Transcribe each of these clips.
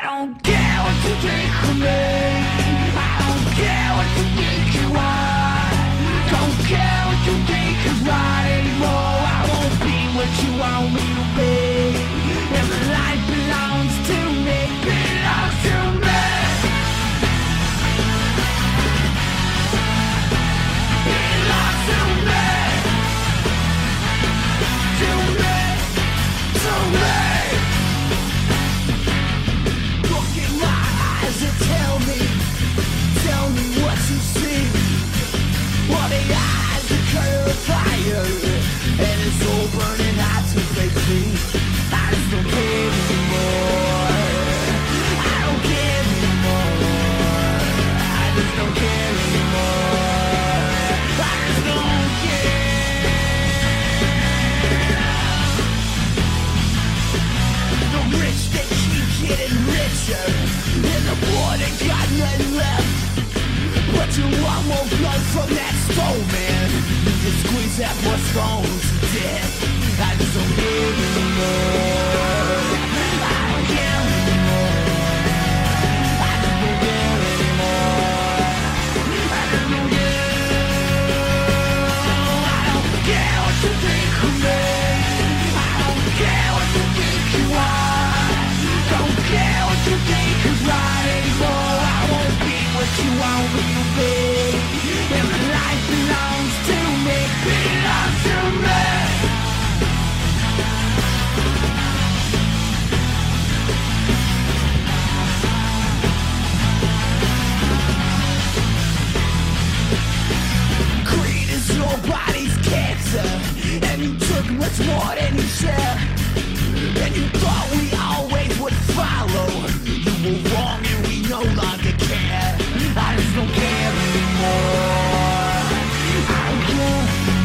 don't care what you think of me. I don't care what you think you are. Don't care what you think is right anymore. I won't be what you want me to be. And the life belongs to me, belongs to me. Belongs to me. To me. To me. Look in my eyes and tell me what you see. What the eyes that color of fire, and it's all burning hot to face me. I just don't care anymore. I don't care anymore. I just don't care anymore. I just don't care. The rich, they keep getting richer, and the poor, they got nothing left. But you want more blood from that stone, man. You just squeeze that poor stone to death. I just don't care anymore. I don't care anymore. I just don't care anymore. I just don't care. I don't care what you think of me. I don't care what you think you are. Don't care what you think is right anymore. I won't be what you want me to be. And my life belongs to me, belongs to me. Greed is your body's cancer, and you took much more than you shared. And you thought we always would follow. You were wrong and we no longer care. I just don't care anymore. I don't care.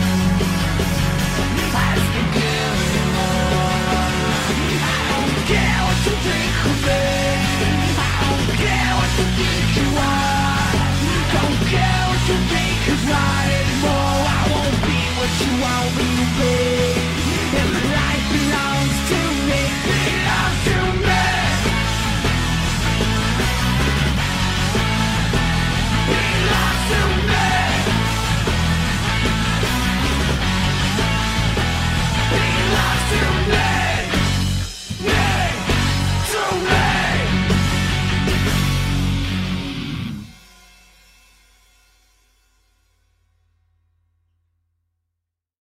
I just don't care anymore. I don't care what you think of me. I don't care what you think you are. Don't care what you think is right anymore. I won't be what you want me to be. And my life belongs to me, belongs to me. Belongs to me. Belongs to me.